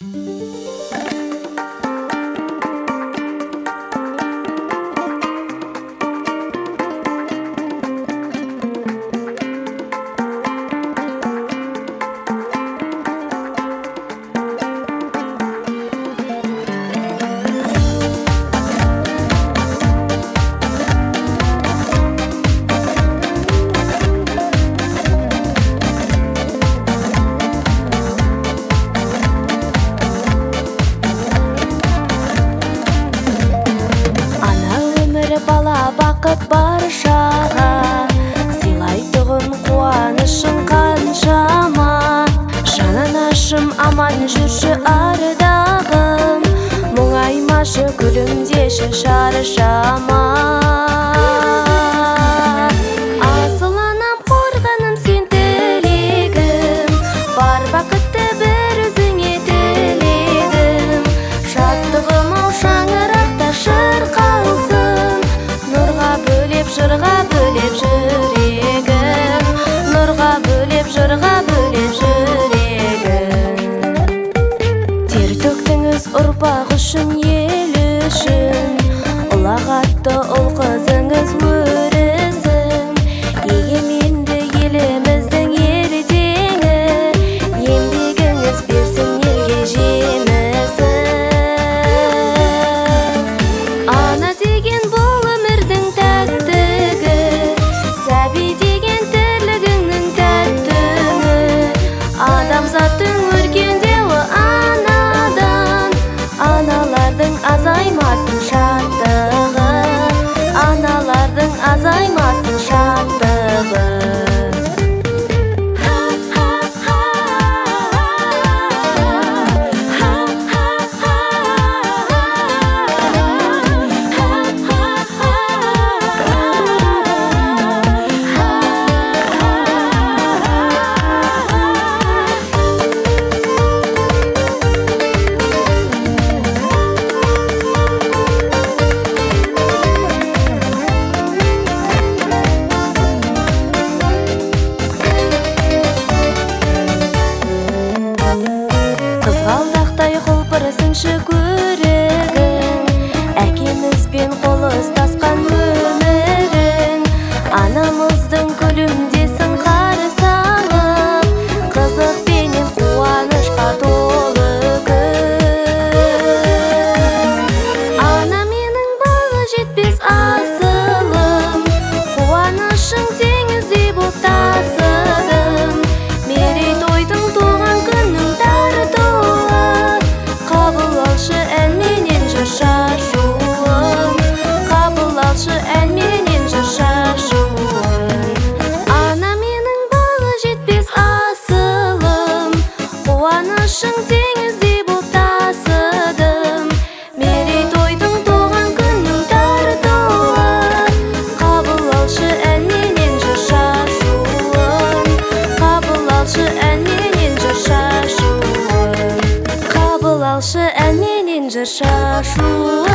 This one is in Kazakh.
Бала бақыт баршаға сыйлайтұғын қуанышың қаншама. Жананашым аман жүрші ардағым, мұңаймашы күлімдеші шаршама. Асыл анам қорғаным сен тілегім, бар бақытты бір өзіңе тілегім. Шаттығым ау шаңырақта шырқалсын, жырға бөлеп жүрегім, нұрға бөлеп жырға бөлеп жүрегім. Тер төктіңіз ұрпақ үшін, ел үшін, ұлағатты ұл қызыңыз өрісің. Егеменді еліміздің ертеңі, еңбегіңіз берсін елге жемісін. Ана деген бұл өмірдің тәттігі, сәби деген тірлігіңнің тәттіні. Адамзаттың өркендеуі анадан, аналардың азаймасын шаттығы, аналардың азаймасын шаттығы. Қызғалдақтай құлпырсыншы көрігің, әкемізбен қол ұстасқан өмірің. Анамыздың күлімдесін қарсы алып, қызықпенен қуанышқа толы күн. Ана менің бағы жетпес асылым, қуанышың теңіздей боп тасыдым. Мерейтойдың туған күннің қабыл алшы әнменен жыр шашуын, қабыл алшы әнменен жыр шашуын. Ана менің бағы жетпес асылым, қуанышың теңіздей боп тасыдым. Мерейтойдың туған күннің тартуы, қабыл алшы әнменен жыр шашуын, қабыл алшы әнменен жыр шашуын, қабыл алшы әнменен жыр шашуын.